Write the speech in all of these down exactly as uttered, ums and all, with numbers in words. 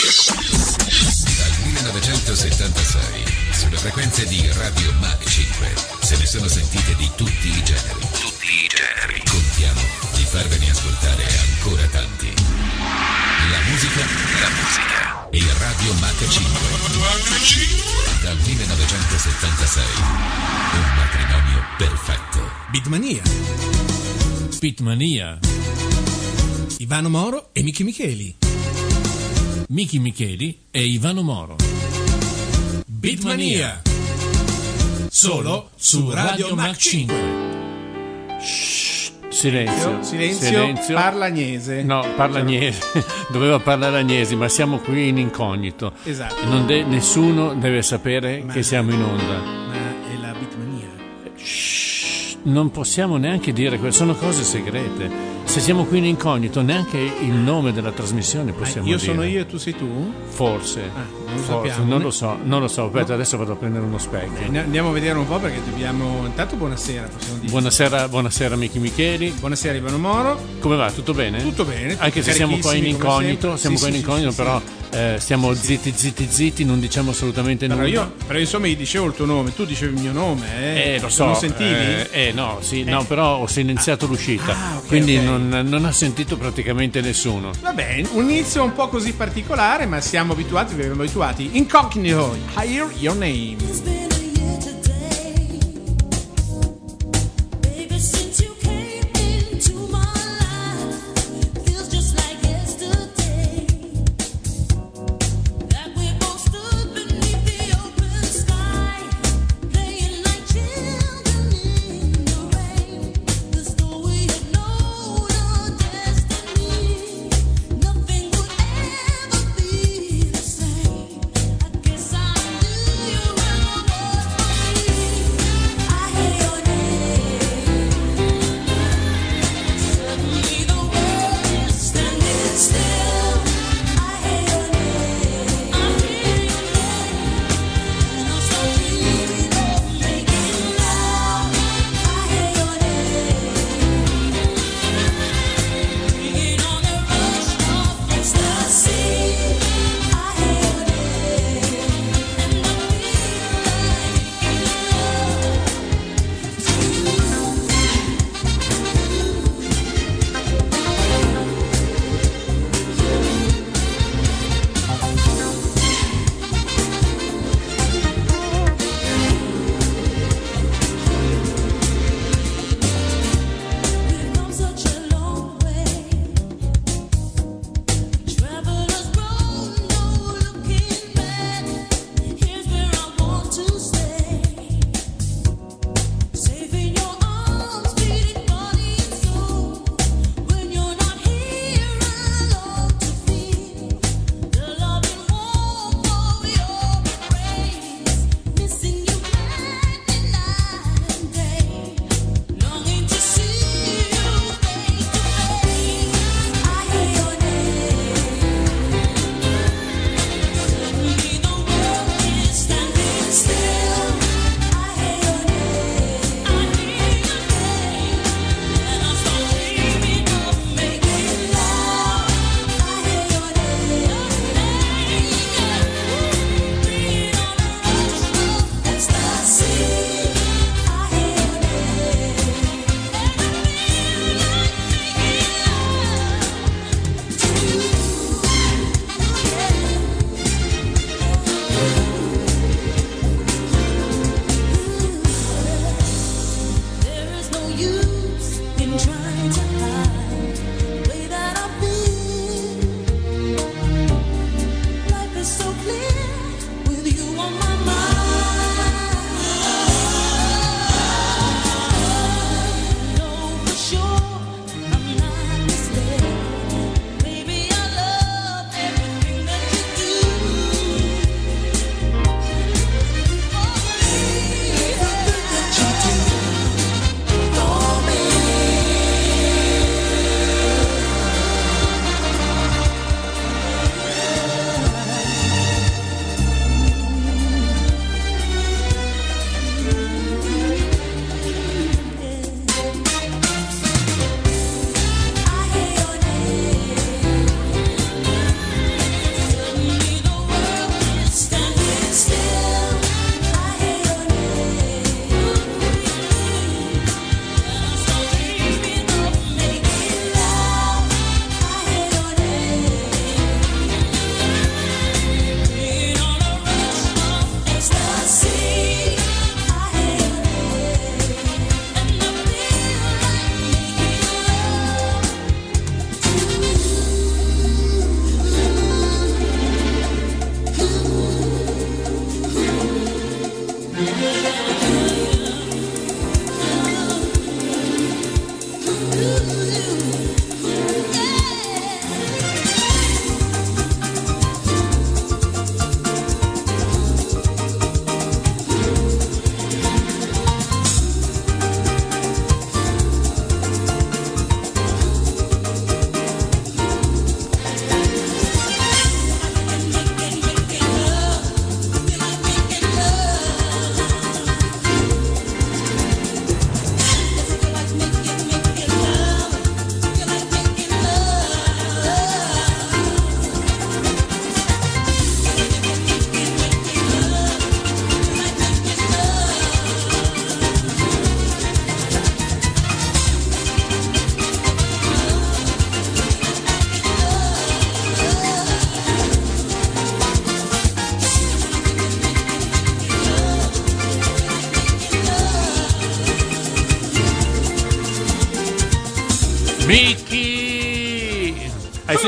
Dal millenovecentosettantasei, sulle frequenze di Radio Mag cinque, se ne sono sentite di tutti i generi. Tutti i generi. Contiamo di farvene ascoltare ancora tanti. La musica, la musica. E Radio Mag cinque. Dal millenovecentosettantasei, un matrimonio perfetto. Beatmania. Beatmania. Ivano Moro e Miki Micheli. Miki Micheli e Ivano Moro. Beatmania. Solo su Radio Mag cinque. Silenzio, silenzio, silenzio. Parla Agnese. No, parla Agnese. Doveva parlare Agnesi, ma siamo qui in incognito. Esatto. E non de- nessuno deve sapere Ma- che siamo in onda. Ma è la Beatmania. Shh, non possiamo neanche dire que- sono cose segrete. Se siamo qui in incognito, neanche il nome della trasmissione possiamo io dire. sono io e tu sei tu? Forse, Ah, non lo forse, sappiamo. non lo so, non lo so. Aspetta, adesso vado a prendere uno specchio. Eh, Andiamo a vedere un po' perché dobbiamo. Intanto buonasera, possiamo dire. Buonasera, buonasera Miki Micheli. Buonasera Ivano Moro. Come va? Tutto bene? Tutto bene. Anche se siamo qua in carichissimi, come incognito, sempre. siamo Sì, qua in sì, incognito, sì, però sì. eh, stiamo zitti, zitti, zitti, non diciamo assolutamente Però nulla. io, però insomma, gli dicevo il tuo nome, tu dicevi il mio nome, eh? Eh, lo so. Non sentivi? Eh, eh, no, sì, no, però ho silenziato l'uscita, Ah, ok, quindi ok. Non, non ha sentito praticamente nessuno. Va bene, un inizio un po' così particolare, ma siamo abituati, vi abbiamo abituati. Incognito, Hear Your Name. It's been a year today, baby, since you came into my life. Feels just like yesterday that we both stood beneath the open sky, playing like children in the rain. The story had known a destiny. Nothing would ever be the same. I guess I knew you were the one.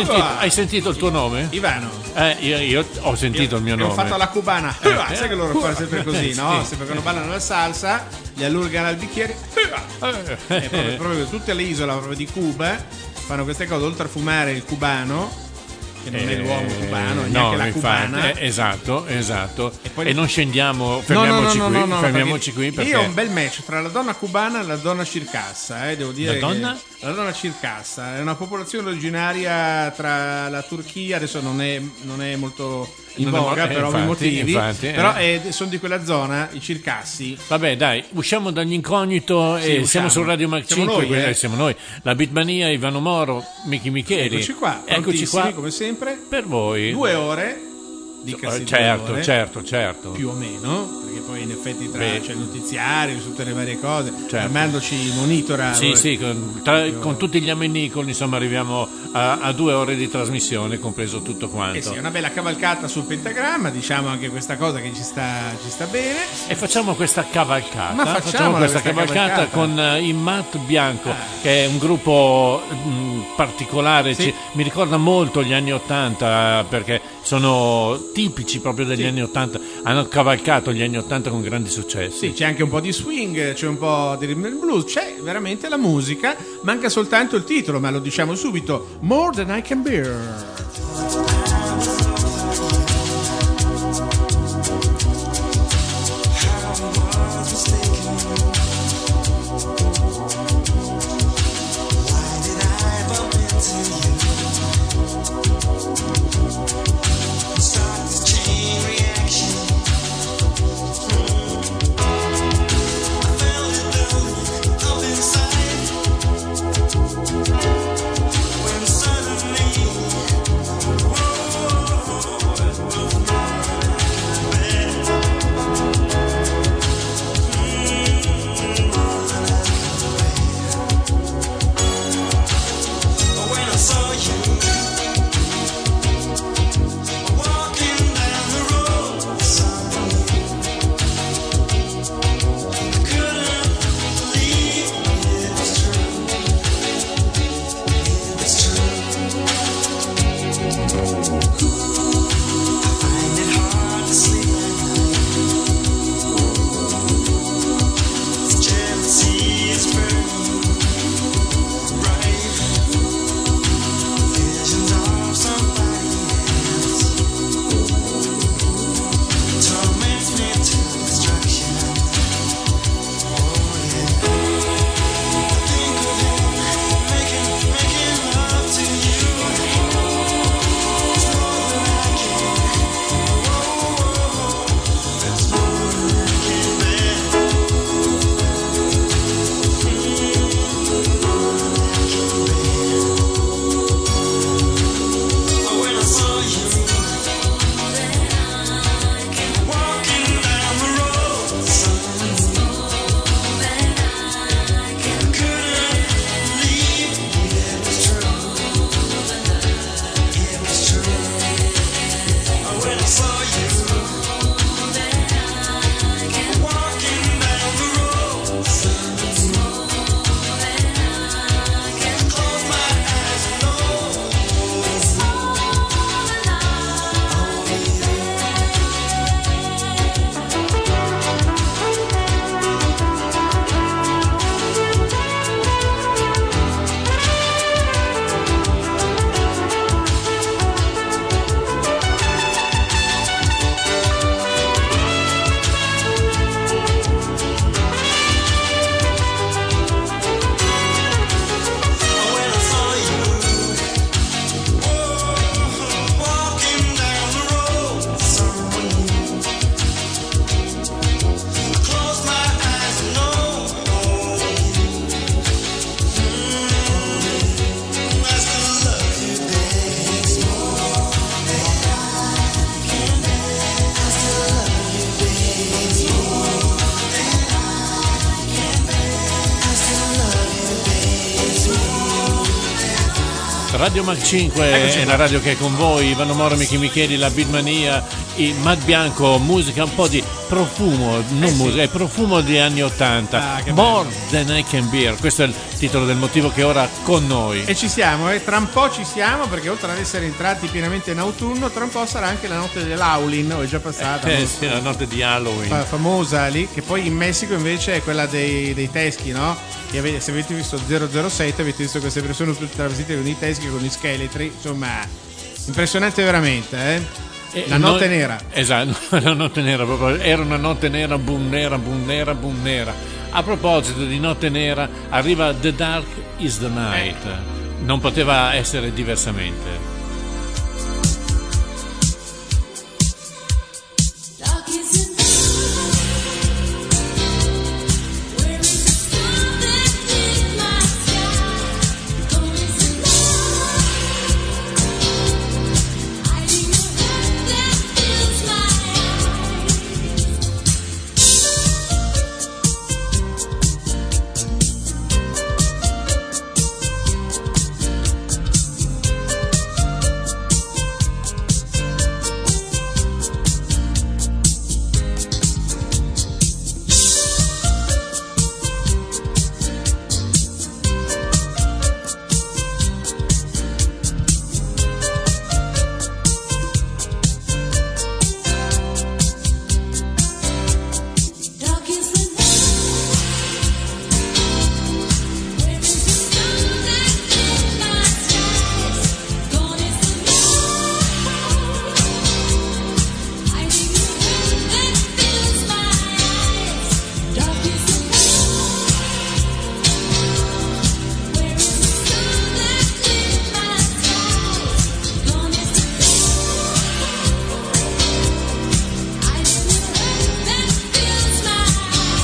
sentito, Ah. hai sentito il tuo nome? Ivano. Eh, io, io ho sentito il mio E nome. ho fatto la cubana. Eh, Ah, sai che loro fanno sempre così, no? Sì. Sempre quando ballano la salsa, gli allungano al bicchiere. Eh, E proprio, proprio tutte le isole proprio di Cuba fanno queste cose, oltre a fumare il cubano, che non è l'uomo cubano, Eh, neanche no, la infatti, cubana. eh, esatto, esatto. E E, poi- non scendiamo, No, no, fermiamoci no, no, qui, no, no, fermiamoci perché qui perché io ho un bel match tra la donna cubana e la donna circassa, eh, devo dire. La donna? che- la donna circassa è una popolazione originaria tra la Turchia, adesso non è, non è molto in Non è mo- voga eh, per ovvi infatti, motivi, infatti, eh. però è- sono di quella zona, i circassi. Vabbè, dai, usciamo dall'incognito Sì, e usciamo. siamo su Radio Mac Siamo cinque, noi, quella- eh. siamo noi. La Bitmania, Ivano Moro, Michi Micheli. Eccoci qua, Eccoci prontissimi, qua come sempre. per voi. Due ore, dicasi Eh, certo, due ore, certo, certo. più o meno, perché poi in effetti tra Beh. c'è il notiziario, su tutte le varie cose, Certo. Armando ci monitora. Sì, sì, con, tra- con tutti gli ammenicoli, insomma, arriviamo a, a due ore di trasmissione, compreso tutto quanto. Eh sì, è una bella cavalcata sul pentagramma, diciamo anche questa cosa che ci sta, ci sta bene. E facciamo questa cavalcata. Ma facciamola questa questa cavalcata, cavalcata. con eh, i Mat Bianco, che è un gruppo mh, particolare. Sì. ci- mi ricorda molto gli anni Ottanta, perché sono tipici proprio degli Sì. anni Ottanta. Hanno cavalcato gli anni Ottanta con grandi successi. Sì, c'è anche un po' di swing, c'è un po' di rhythm and blues, c'è veramente la musica, manca soltanto il titolo, ma lo diciamo subito: More Than I Can Bear. Radio Mac cinque Eccoci è qua. la radio che è con voi, Ivano Moro, Michi Micheli, la Bitmania, il Mat Bianco, musica un po' di profumo, non Eh sì. musica, è profumo di anni ottanta. Ah, che More Than I Can Bear, questo è il titolo del motivo che è ora con noi. E ci siamo, eh? Tra un po' ci siamo, perché oltre ad essere entrati pienamente in autunno, tra un po' sarà anche la notte dell'Halloween, o è già passata, Eh no? sì, la notte di Halloween. Fa- famosa lì, che poi in Messico invece è quella dei, dei teschi, no? Che avete, se avete visto zero zero sette avete visto queste persone tutte travestite con i teschi, con gli scheletri, insomma, impressionante veramente, eh? Eh, La notte noi- nera. Esatto, la notte nera proprio. Era una notte nera, boom nera, boom nera, boom nera. A proposito di notte nera, arriva The Dark is the Night. Non poteva essere diversamente. Dark is the night. Where is the sun that lit my sky? Gone is the night. Hiding the hurt that fills my Dark is the night. Where is the sun that lit my skies? Gone is the night. Hiding the hurt that fills my eyes. Dark is the night. Where is the sun that lit my skies? Gone is the night. Hiding the hurt that fills my eyes.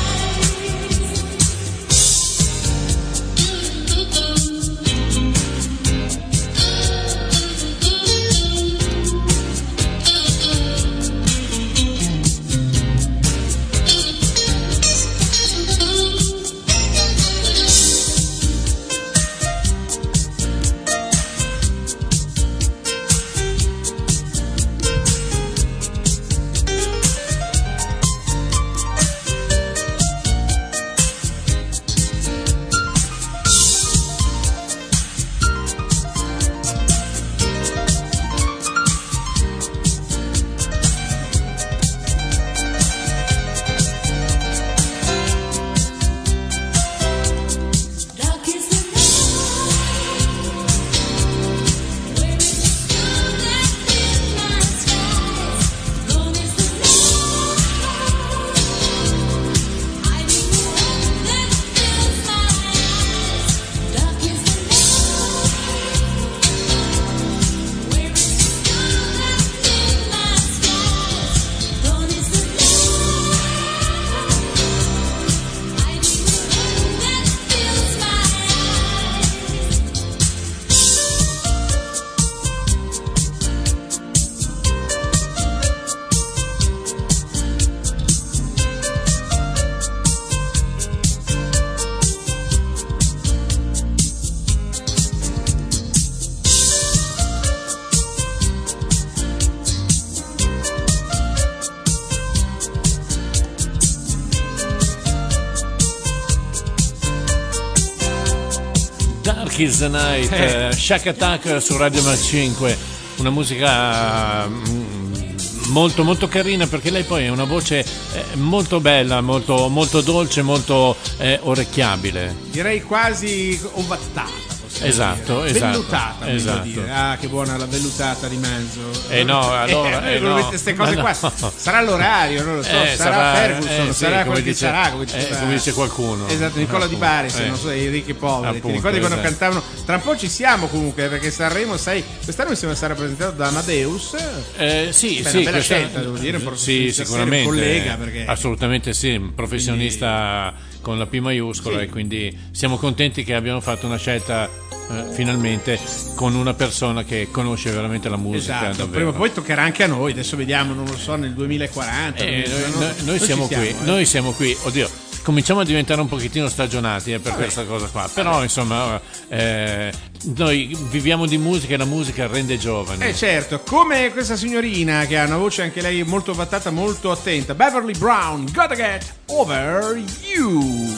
Dark is the night. Where is the sun that lit my skies? Gone is the night. Hiding the hurt that fills my eyes. Dark is the night. Where is the sun that lit my skies? Gone is the night. Hiding the hurt that fills my eyes. Dark is the Night, eh, Shack Attack su Radio Mac cinque, una musica mm, molto molto carina, perché lei poi ha una voce eh, molto bella, molto, molto dolce, molto eh, orecchiabile. Direi quasi ovattata. possiamo Esatto, dire. esatto, Vellutata, meglio esatto. dire. Ah, che buona la vellutata di manzo. Eh no, allora, eh, eh non no. mette queste cose Ma qua. no. Sarà l'orario, non lo so, Eh, sarà, Ferguson, eh, sì, sarà come quel che dice- sarà, come, eh, sta- come dice qualcuno. Esatto, Nicola Di Bari, se Eh. non so, i ricchi e poveri. Ti Appunto, ricordi quando esatto. cantavano? Tra un po' ci siamo comunque, perché Sanremo, sai, quest'anno mi sembra sarà presentato da Amadeus. Eh, sì, Beh, sì, una bella questa- scelta, devo dire, un sì, professionista serio, sicuramente, un collega, perché- assolutamente sì, un professionista con la P maiuscola, Sì. e quindi siamo contenti che abbiamo fatto una scelta eh, finalmente con una persona che conosce veramente la musica. Esatto, davvero. prima o poi toccherà anche a noi, adesso vediamo, non lo so, nel duemilaquaranta. Eh, non- noi, non- noi- noi ci siamo siamo, qui, eh. noi siamo qui, oddio. cominciamo a diventare un pochettino stagionati eh, per questa cosa qua, però insomma eh, noi viviamo di musica e la musica rende giovani. Eh certo, come questa signorina che ha una voce anche lei molto vattata, molto attenta, Beverly Brown, Gotta Get Over You.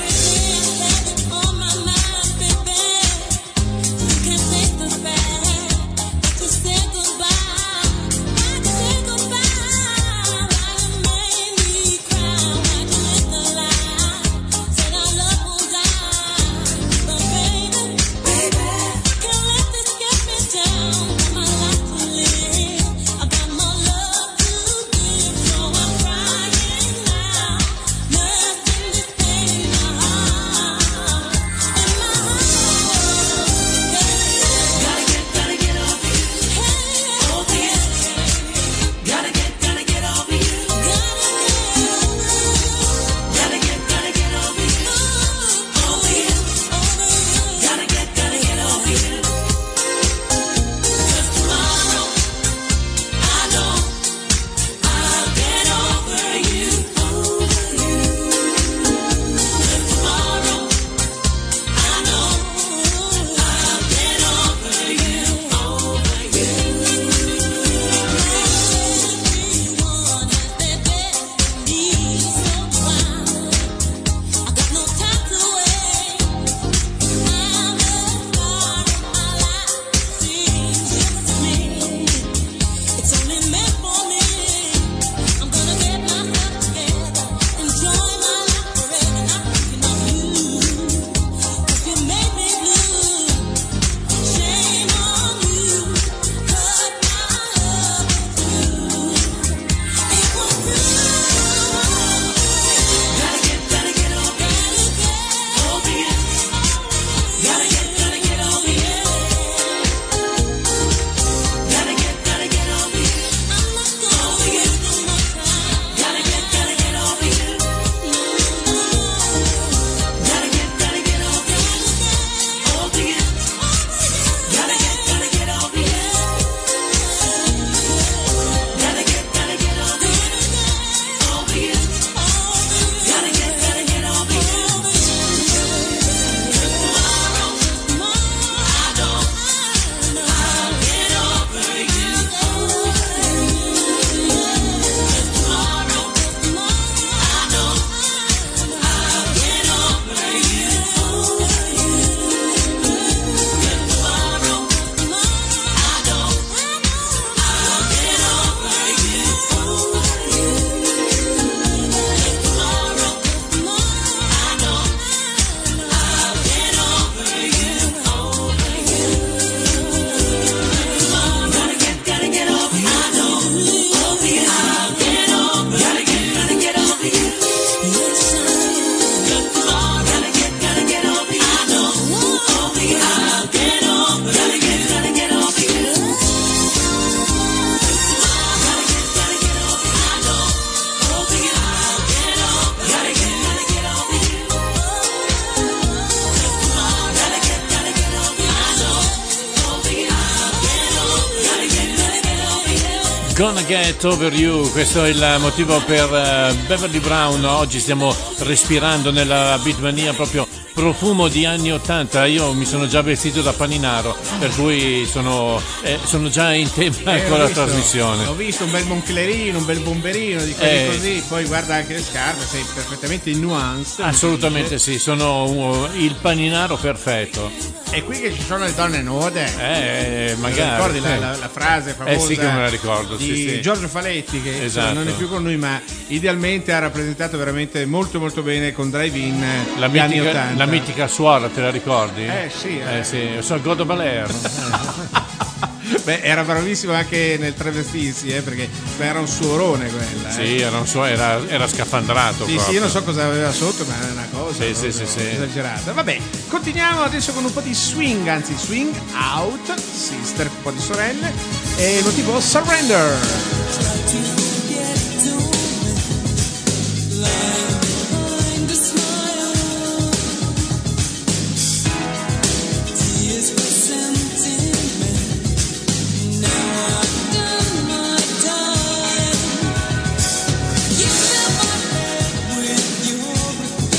Gonna Get Over You, questo è il motivo per uh, Beverly Brown. Oggi stiamo respirando nella Beatmania proprio profumo di anni ottanta. Io mi sono già vestito da paninaro, per cui sono, eh, sono già in tema Eh, con ho la visto, trasmissione. Ho visto un bel monclerino, un bel bomberino di quelli Eh. così, poi guarda anche le scarpe, sei perfettamente in nuance. Assolutamente sì, sono uh, il paninaro perfetto. È qui che ci sono le donne nude. Eh, Te magari. la ricordi la, sì. la- la frase famosa Eh sì che me la ricordo, di sì, sì. Giorgio Faletti, che insomma, Esatto. non è più con noi, ma idealmente ha rappresentato veramente molto molto bene con Drive-In La gli anni mitica, ottanta. la mitica suora, te la ricordi? Eh sì, eh. Eh sì, so Godo Balair. Beh, era bravissimo anche nel travestirsi, eh, perché beh, era un suorone quella. eh. Sì, era, un suo- era, era scafandrato. Sì, sì, proprio. io non so cosa aveva sotto, ma era una cosa Sì, sì, proprio sì, sì. esagerata. Vabbè, continuiamo adesso con un po' di swing, anzi swing out, sister, un po' di sorelle, e il motivo Surrender. With your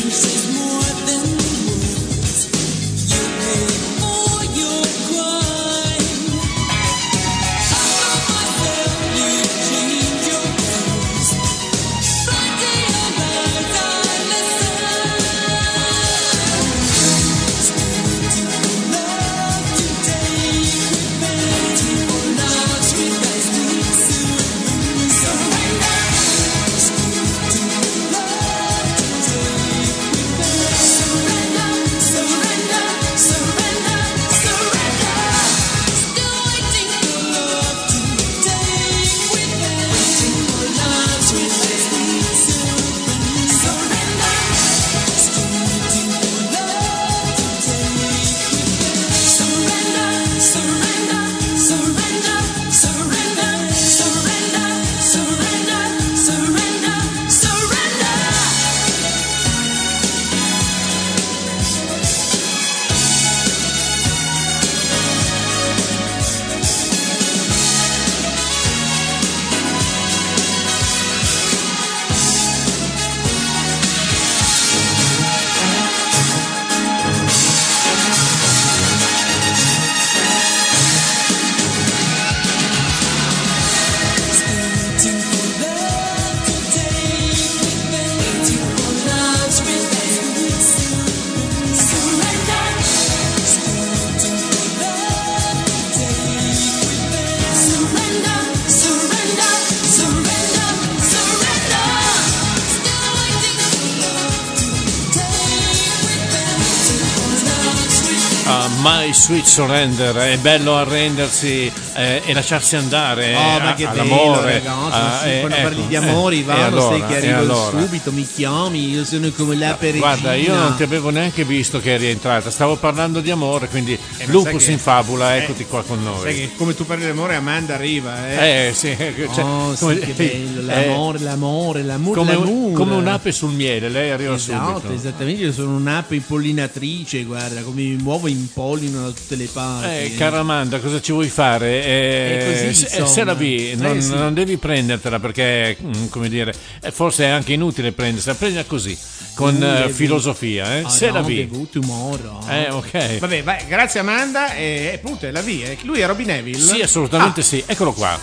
My Sweet Surrender, è bello arrendersi eh, e lasciarsi andare Oh, eh, ma che all'amore. bello, ragazzi, ah, sì, eh, quando ecco, parli di amori, eh, Ivano, e allora, sai che e arrivo allora. subito, mi chiami, io sono come la peregina. Guarda, io non ti avevo neanche visto che eri entrata, stavo parlando di amore, quindi Eh, ma lupus sai che- in fabula, eh, eccoti qua con noi. Sai che come tu parli di amore, Amanda arriva, eh. Eh sì, cioè, oh, sì, come- che bello, eh, l'amore, l'amore, l'amore, come, l'amore. come un'ape sul miele, lei arriva Esatto, subito. esattamente, io sono un'ape impollinatrice, guarda, come mi muovo impollino da tutte le parti. Eh, cara Amanda, cosa ci vuoi fare? Eh, È così, se, insomma. se la vi, non, Eh, sì. non devi prendertela perché, mm, come dire, eh, forse è anche inutile prendersela, prendila così, con Uh, eh, devo- filosofia, eh? Ah, se no, la vi. devo tomorrow. Eh, ok. Vabbè, vai, grazie Amanda e appunto è la via. eh. Lui è Robin Neville? Sì, assolutamente Ah, sì, eccolo qua.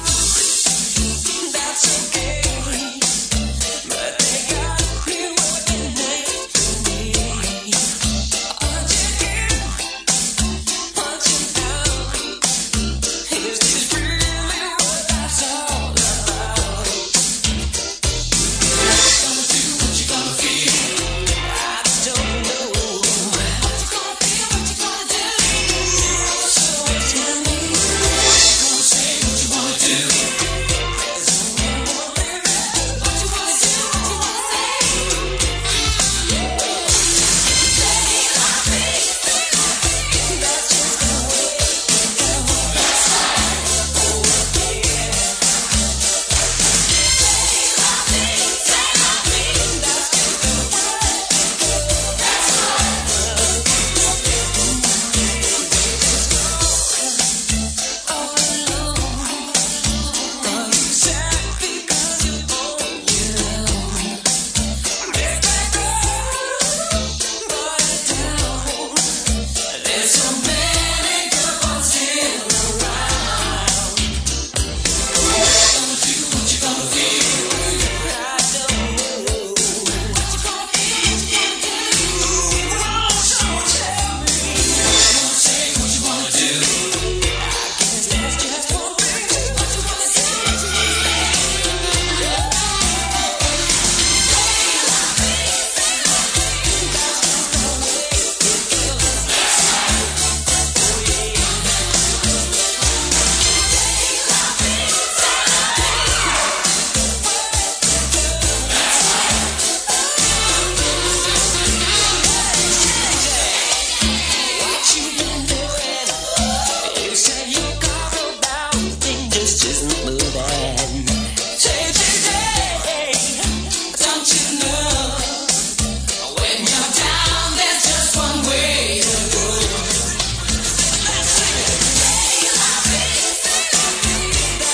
Say what you wanna do.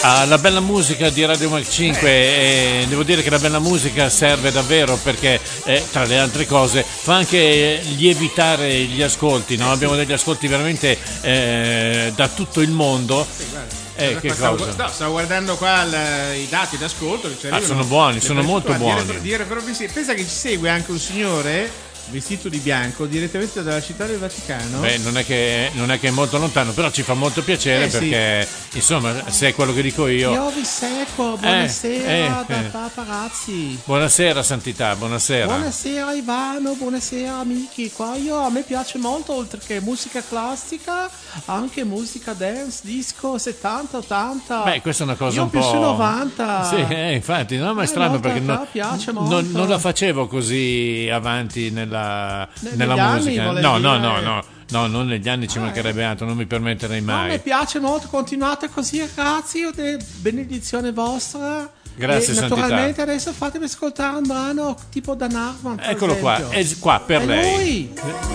alla bella musica di Radio Mac cinque e devo dire che la bella musica serve davvero perché eh, tra le altre cose fa anche lievitare gli ascolti, no? Abbiamo degli ascolti veramente eh, da tutto il mondo. Eh, che stavo, cosa? No, stavo guardando qua il, i dati d'ascolto che ci Ah, arrivano. sono buoni, Le sono molto persone- buoni. Dire, dire proprio sì. Pensa che ci segue anche un signore vestito di bianco direttamente dalla città del Vaticano. Beh, non è, che, non è che è molto lontano, però ci fa molto piacere Eh, sì. perché, insomma, se è quello che dico io. Io vi seguo, buonasera eh, da eh. paparazzi. Buonasera, Santità, buonasera. Buonasera Ivano, buonasera amici. Qua io, a me piace molto, oltre che musica classica, anche musica dance, disco settanta ottanta. Beh, questa è una cosa io un più po'. su novanta. Sì, eh, infatti, no, ma è Eh, strano molto, perché a no- me piace non, molto. non la facevo così avanti nella, Ne- nella negli anni, musica. volevi No, no, dire? no, no, no, non negli anni ci mancherebbe altro, non mi permetterei No, mai. mi piace molto, continuate così ragazzi, de- benedizione vostra. Grazie, e Santità. naturalmente adesso fatemi ascoltare un brano tipo da Narvan. per Eccolo qua, esempio. è qua per È lei. lui.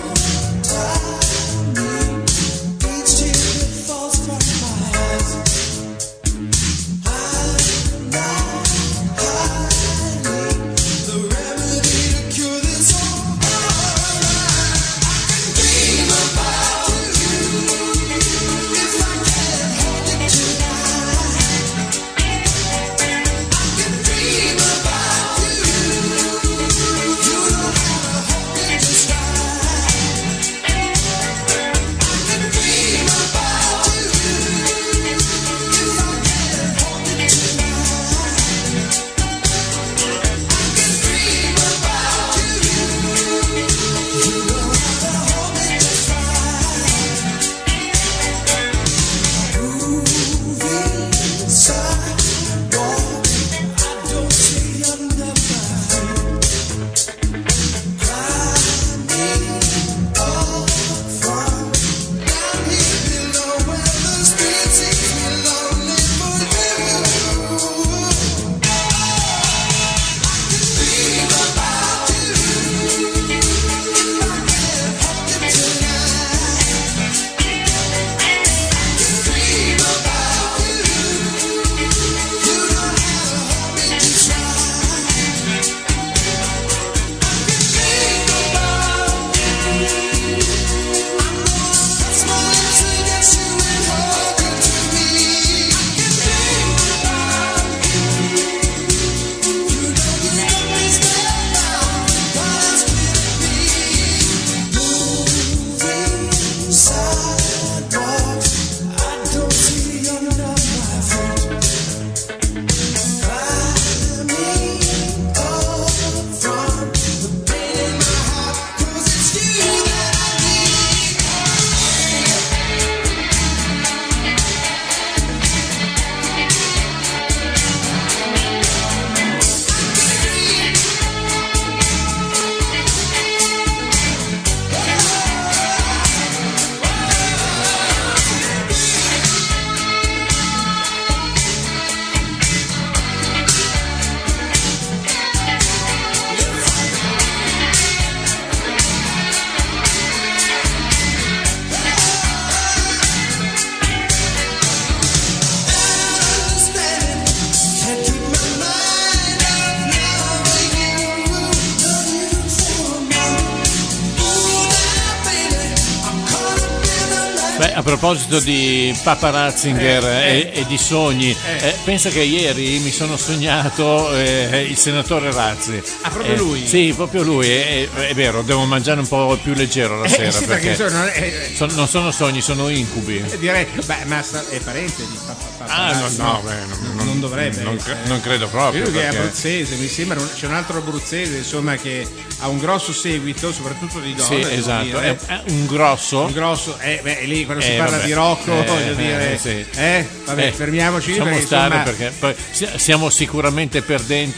Beh, a proposito di Papa Ratzinger Eh, e, e di sogni, eh. eh, pensa che ieri mi sono sognato eh, il senatore Razzi. Ah, proprio Eh, lui? Sì, proprio lui. È, è- è vero, devo mangiare un po' più leggero la Eh, sera sì, perché, perché insomma, non, è- son- non sono sogni, sono incubi. eh, direi, beh, ma sta- è parente di Papa. Papa Ah, no, Razzi, no, beh, non, non- non dovrebbe Non, essere. cre- non credo proprio. Lui che è perché- abruzzese, mi sembra, un- c'è un altro abruzzese insomma che ha un grosso seguito, soprattutto di donne. Sì, devo esatto. dire. È, è un grosso. Un grosso, eh, beh, lì quando si Eh, parla vabbè. di Rocco, Eh, voglio eh, dire, sì. eh, vabbè, Eh, fermiamoci lì lasciamo perché stare insomma, perché poi si- siamo sicuramente perdenti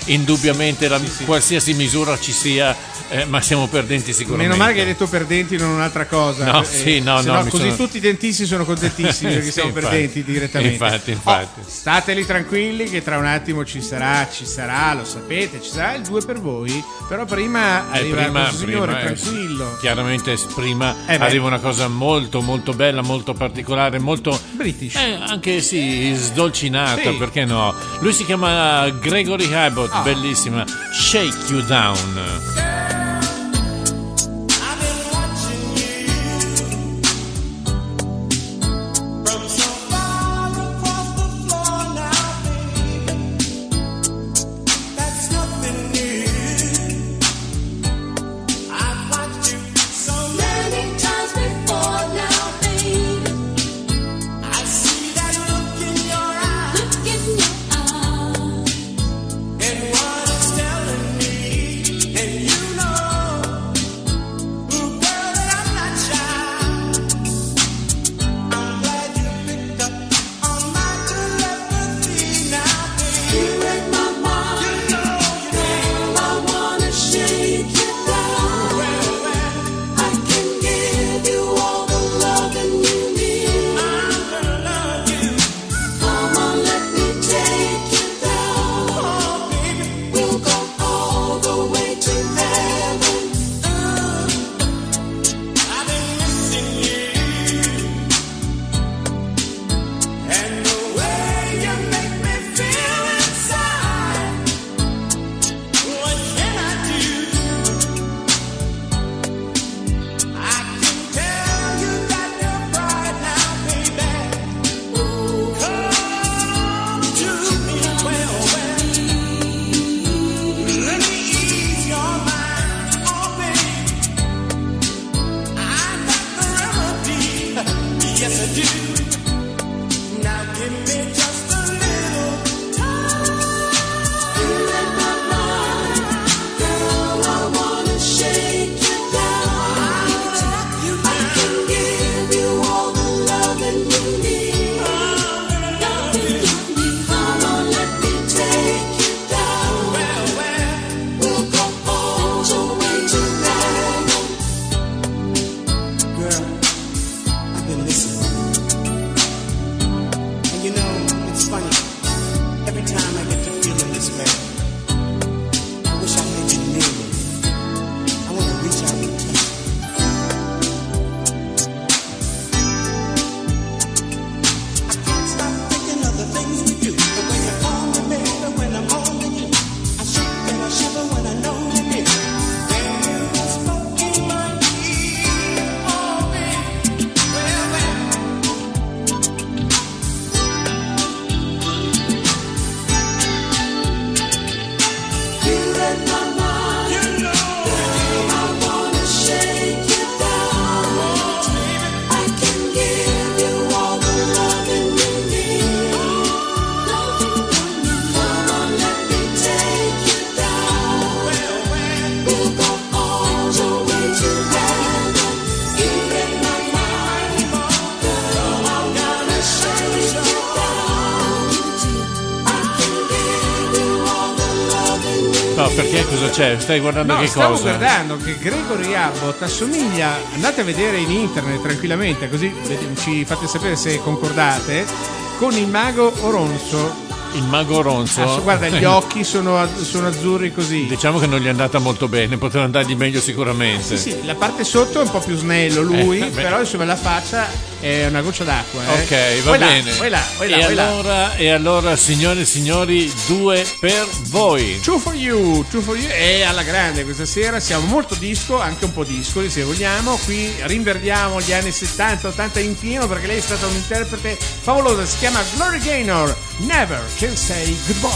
indubbiamente la, qualsiasi misura ci sia, eh, ma siamo perdenti sicuramente. Meno male che hai detto perdenti, non un'altra cosa. No, Eh, sì, no, se no, mi così sono- tutti i dentisti sono contentissimi perché Sì, siamo infatti. perdenti direttamente. Infatti, infatti. Oh, stateli tranquilli che tra un attimo ci sarà, ci sarà, lo sapete, ci sarà il due per voi. Però prima Eh, arriva prima, questo signore prima, eh, tranquillo. chiaramente prima Eh beh. arriva una cosa molto molto bella, molto particolare, molto British. eh, anche sì, sdolcinata, Sì. perché no? Lui si chiama Gregory Abbott, Ah. bellissima, Shake You Down. Many times before now, baby. I see that look in your eyes. Look in your eyes. And what it's telling me, and you know, ooh, girl, that I'm not shy. I'm glad you picked up on my telepathy now, baby. You read my mind. You know, girl, I wanna shake you down. Well, well. I can give you all the loving you need. I'm gonna love you. Come on, let me take you down. Oh, baby. We'll go all the way to heaven. Uh, I've been missing you. And the way you make me feel inside. What can I do? I can tell you that you're bright now, baby. Come to me, well, well. Let me ease your mind, oh baby. I got the remedy, yes I do. Now give me just a little time. You read my mind, girl. I wanna shake you down. I can give you all the loving you need. Come on, let me take you down. Well, well, we'll go all the way to heaven. Girl, I've been listening. And you know, it's funny. Every time I get to feeling this way, I wish I had you near me. I want to reach out and touch you. I can't stop thinking of the things we do. The way you call me, baby, when I'm holding you. I shake and I shiver when I know you're near. When you whisper in my ear, oh baby, well, well. You read my mind. You know, Girl, I wanna shake you down. I can give you all the loving you need. Come on, let me take you down. We'll go all the way to heaven. You read my mind. Girl, I wanna shake you down. I can give you all the loving you need. No, perché cosa c'è? Stai guardando No, che stavo cosa? guardando che Gregory Abbott assomiglia, andate a vedere in internet tranquillamente, così vedete- ci fate sapere se concordate, con il mago Oronzo. Il mago Ronzo. Ah, guarda, gli occhi sono, a- sono azzurri così. Diciamo che non gli è andata molto bene, poteva andargli meglio sicuramente. Sì, la parte sotto è un po' più snello lui, Eh, beh. però insomma la faccia è una goccia d'acqua. Eh. Ok, va Vai là, bene. vai là, vai là, e, vai là. allora, e allora, signore e signori, due per voi. True for you, true for you. E alla grande questa sera siamo molto disco, anche un po' discoli se vogliamo. Qui rinverdiamo gli anni settanta ottanta in pieno perché lei è stata un'interprete favolosa. Si chiama Gloria Gaynor. Never can say goodbye.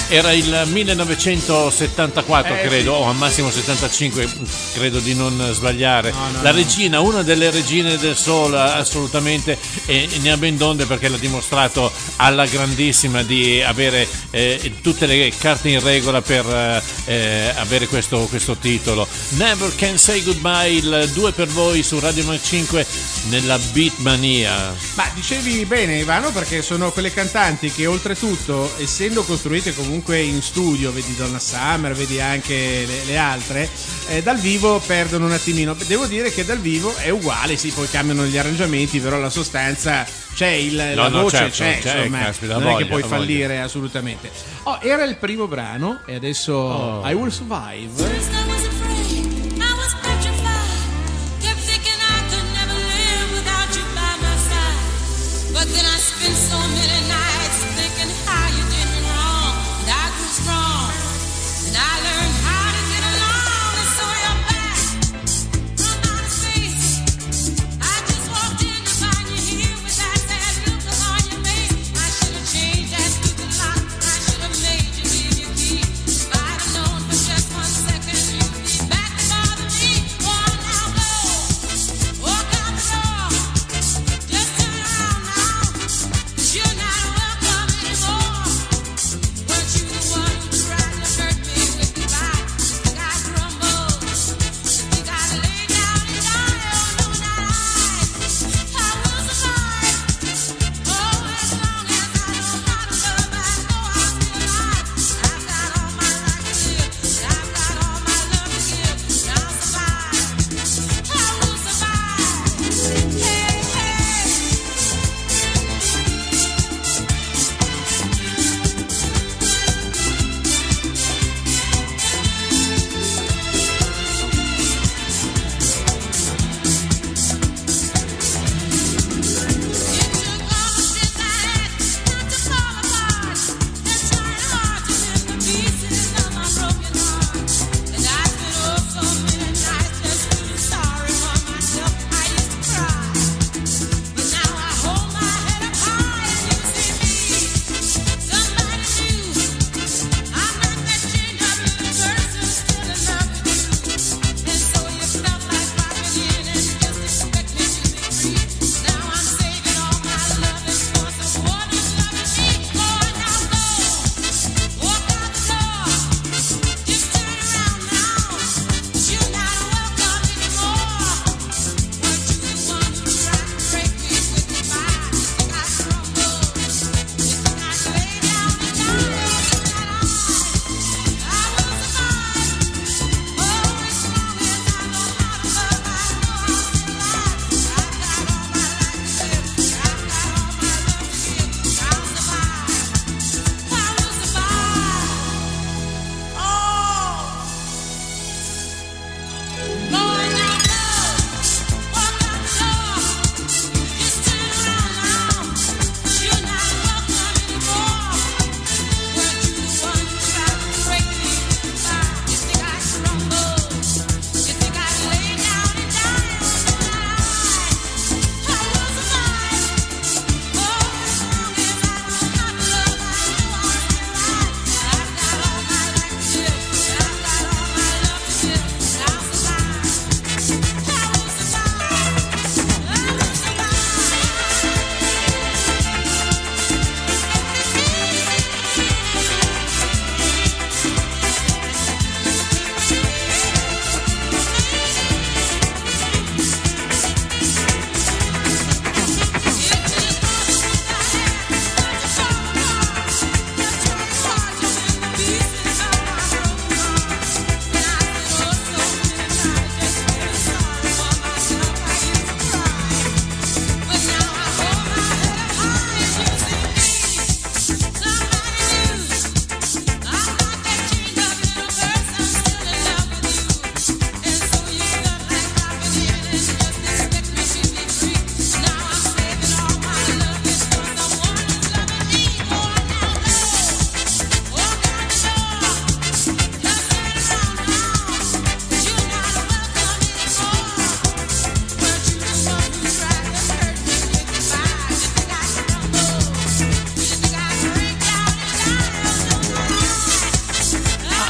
era il millenovecentosettantaquattro, Eh, credo, sì. o al massimo settantacinque, credo di non sbagliare. No, no, la no. regina, una delle regine del soul, assolutamente, e ne ha ben donde perché l'ha dimostrato alla grandissima di avere eh, tutte le carte in regola per eh, avere questo, questo titolo. Never Can Say Goodbye, il due per voi su Radio Mac cinque nella Beatmania. Ma dicevi bene Ivano, perché sono quelle cantanti che oltretutto, essendo costruite comunque in studio, vedi Donna Summer, vedi anche le, le altre, eh, dal vivo perdono un attimino. Devo dire che dal vivo è uguale, sì, poi cambiano gli arrangiamenti, però la sostanza c'è, il, No, la no, voce certo, c'è, c'è, insomma, caspita, non voglia, è che puoi voglia. fallire assolutamente. Oh, era il primo brano e adesso Oh. I Will Survive. First I was afraid, I was petrified, kept thinking I could never live without you by my side. But then I spent so many nights thinking how you did me wrong, and I grew strong, and I learned how to get along, and so you're back from outer space. I just walked in to find you here with that sad look upon your face. I should have changed that stupid lock, I should have made you leave your key. If I'd have known for just one second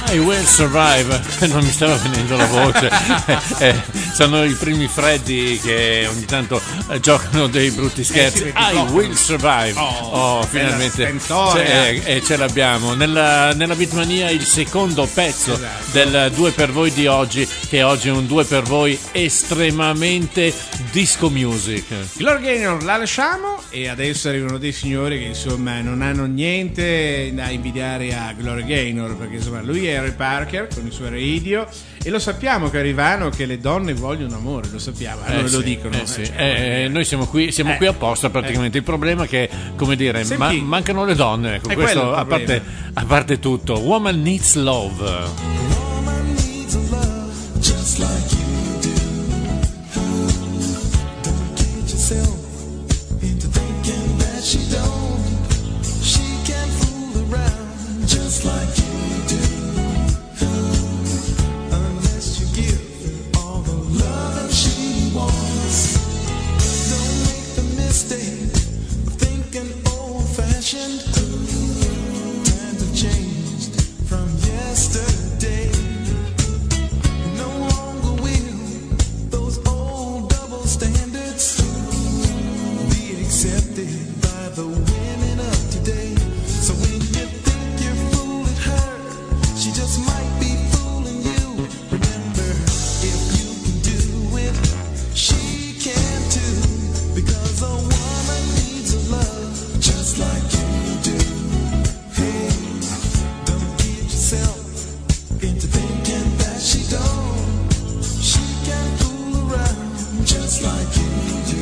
I Will Survive. Non mi stava venendo la voce. eh, sono i primi freddi che ogni tanto eh, giocano dei brutti scherzi. Eh sì, I Will Survive. Oh, Oh, finalmente stentoria. ce, eh, ce l'abbiamo. Nella, nella Beatmania il secondo pezzo Esatto. del due per voi di oggi, che oggi è un due per voi estremamente disco music. Gloria Gaynor la lasciamo e adesso arrivano dei signori che insomma non hanno niente da invidiare a Gloria Gaynor, perché insomma lui è Ray Parker con i suoi radio e lo sappiamo che arrivano che le donne vogliono amore, lo sappiamo, allora Eh lo sì, dicono. eh eh, sì. cioè, Eh, noi siamo qui, siamo Eh. qui apposta praticamente. Il problema è che, come dire, Senti- ma- mancano le donne. Ecco, È questo quello il a parte, problema. a parte tutto. Woman Needs Love. Woman needs a love just like you do. Don't kid yourself into thinking that she don't. She can fool around just like you do. Unless you give her all the love she wants. Don't make the mistake of thinking old-fashioned. Times have changed from yesterday. No longer will those old double standards be accepted by the women of today. So when you think you're fooling her, she just might be fooling you. Remember, if you can do it, she can too. Because a woman needs a love just like you do. Hey, don't kid yourself into thinking that she don't. She can fool around just like you do.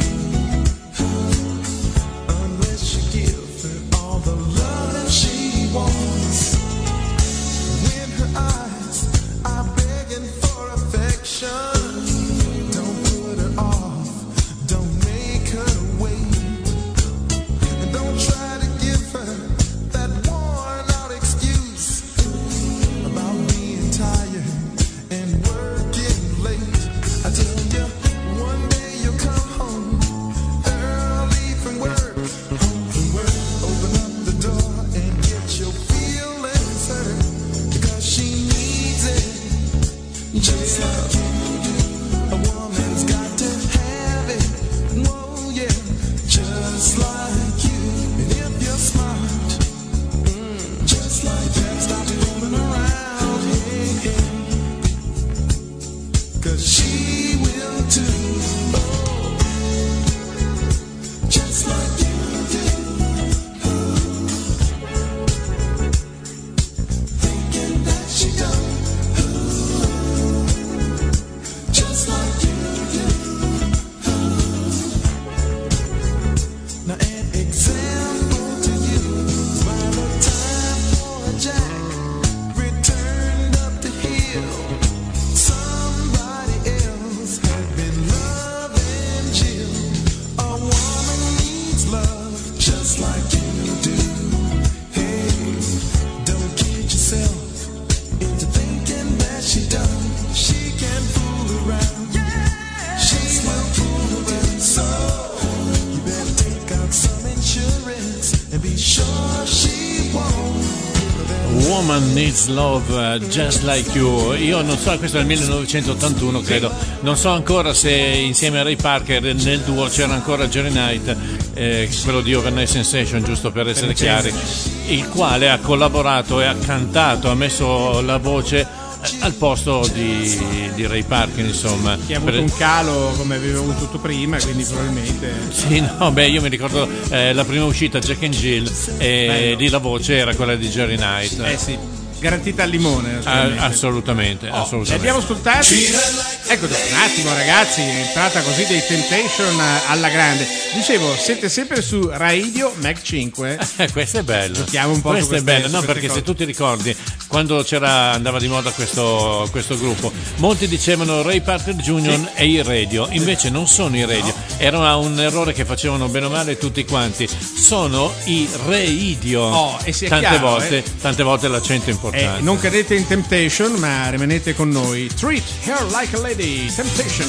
Unless you give her all the love that she wants. When her eyes are begging for affection, don't put her off, don't make her wait. And don't try to give her that worn out excuse about being tired and working late. I tell you, one day you'll come home early from work. Home from work, open up the door and get your feelings hurt because she needs it just like you do. A woman's got to have it, whoa yeah, just like you. And if you're smart, mm, just like that, stop fooling around, hey, hey. Cause she will too, oh, just like you do. Thinking that she don't, just like you do. Now an example to you, by the time poor Jack returned up the hill, somebody else had been loving Jill. A woman needs love just like you do. Hey, don't kid yourself into thinking that she don't. She can fool around. She will fool around. So you better take out some insurance and be sure she won't. Woman Needs Love, uh, Just Like You. Io non so, questo è il millenovecentottantuno credo, non so ancora se insieme a Ray Parker nel duo c'era ancora Jerry Knight, eh, quello di Overnight Sensation, giusto per essere chiari, il quale ha collaborato e ha cantato, ha messo la voce eh, al posto di, di Ray Parker, insomma. Che ha avuto Per- un calo come aveva avuto tutto prima, quindi probabilmente Sì, no, beh, io mi ricordo eh, la prima uscita, Jack and Jill, e Bello. lì la voce era quella di Jerry Knight. eh sì, garantita al limone. Ah, assolutamente. assolutamente, Li assolutamente. abbiamo ascoltati. Ecco, un attimo ragazzi, è entrata così dei Temptation eh, alla grande. Dicevo, siete sempre su Radio Mac cinque. Eh, questo è bello. Giochiamo un po' questo su queste- è bello, su no, queste perché cose. se tu ti ricordi quando c'era andava di moda questo, questo gruppo, molti dicevano Ray Parker Junior e i radio, invece non sono i radio, era un errore che facevano bene o male tutti quanti, sono i reidio. Oh, e sia tante chiaro, volte, eh. tante volte l'accento è Eh, importante. non cadete in Temptation, ma rimanete con noi. Treat her like a lady, Temptation.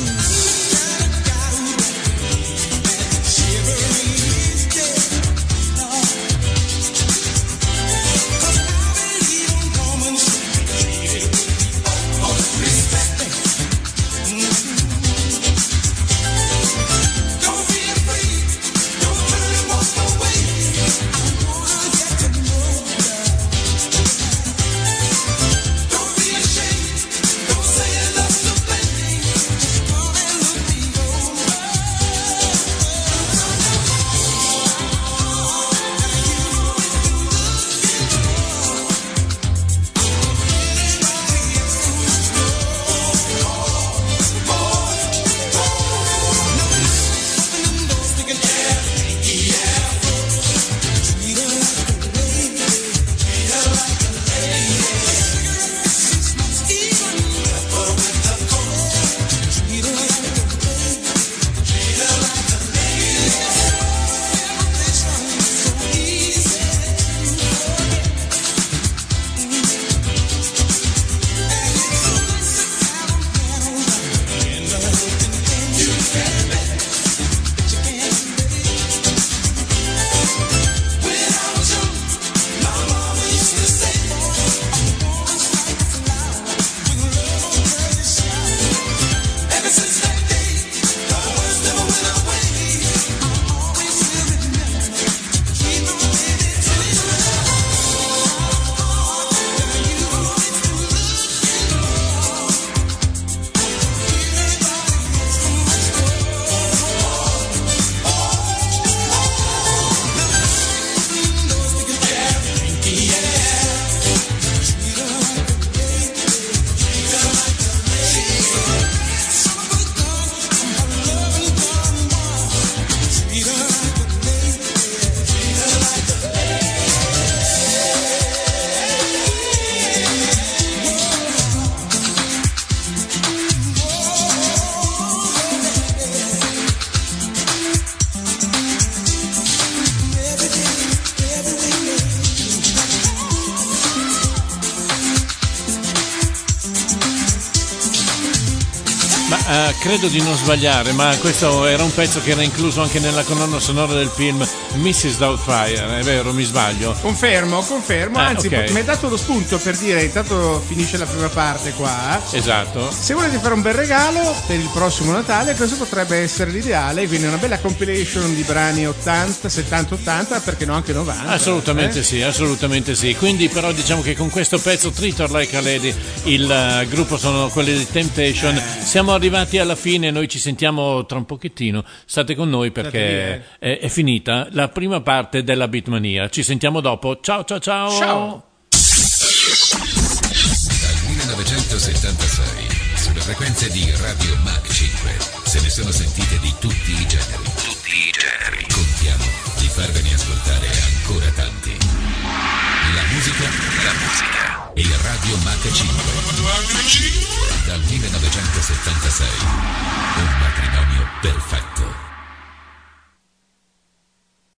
She eh, credo di non sbagliare, ma questo era un pezzo che era incluso anche nella colonna sonora del film missus Doubtfire, è vero, mi sbaglio? Confermo, confermo, Eh, anzi ok. mi hai dato lo spunto per dire, intanto finisce la prima parte qua. Esatto. Se volete fare un bel regalo per il prossimo Natale, questo potrebbe essere l'ideale, quindi una bella compilation di brani ottanta, settanta, ottanta, perché no anche novanta. Assolutamente eh? sì, assolutamente sì. Quindi però diciamo che con questo pezzo Treat Her Like a Lady, il eh, gruppo sono quelli di Temptation. Eh. Siamo arrivati alla fine, noi ci sentiamo tra un pochettino. State con noi perché è, è finita la prima parte della Beatmania. Ci sentiamo dopo. Ciao ciao ciao. Ciao. Dal millenovecentosettantasei, sulle frequenze di Radio Mach cinque, se ne sono sentite di tutti i generi. Tutti i generi. Contiamo di farvene ascoltare ancora tanti. La musica, la musica e Radio Mach cinque. Dal millenovecentosettantasei, un matrimonio perfetto.